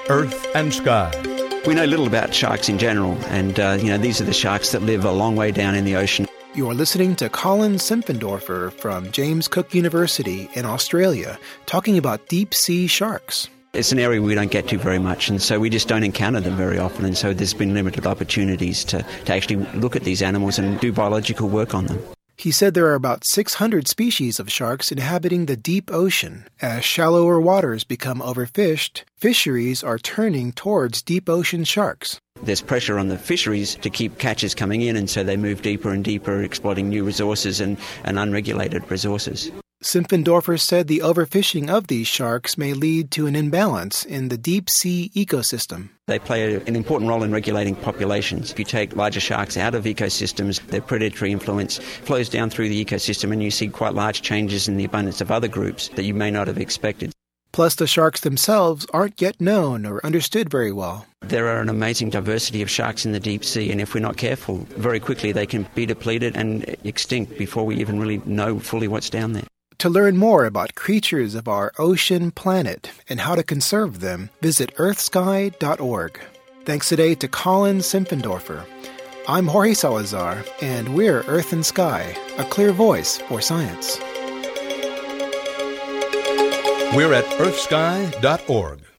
Earth and Sky. We know little about sharks in general, and these are the sharks that live a long way down in the ocean. You're listening to Colin Simpfendorfer from James Cook University in Australia, talking about deep-sea sharks. It's an area we don't get to very much, and so we just don't encounter them very often, and so there's been limited opportunities to actually look at these animals and do biological work on them. He said there are about 600 species of sharks inhabiting the deep ocean. As shallower waters become overfished, fisheries are turning towards deep ocean sharks. There's pressure on the fisheries to keep catches coming in, and so they move deeper and deeper, exploiting new resources and unregulated resources. Simpfendorfer said the overfishing of these sharks may lead to an imbalance in the deep-sea ecosystem. They play an important role in regulating populations. If you take larger sharks out of ecosystems, their predatory influence flows down through the ecosystem, and you see quite large changes in the abundance of other groups that you may not have expected. Plus, the sharks themselves aren't yet known or understood very well. There are an amazing diversity of sharks in the deep sea, and if we're not careful, very quickly they can be depleted and extinct before we even really know fully what's down there. To learn more about creatures of our ocean planet and how to conserve them, visit earthsky.org. Thanks today to Colin Simpfendorfer. I'm Jorge Salazar, and we're Earth and Sky, a clear voice for science. We're at earthsky.org.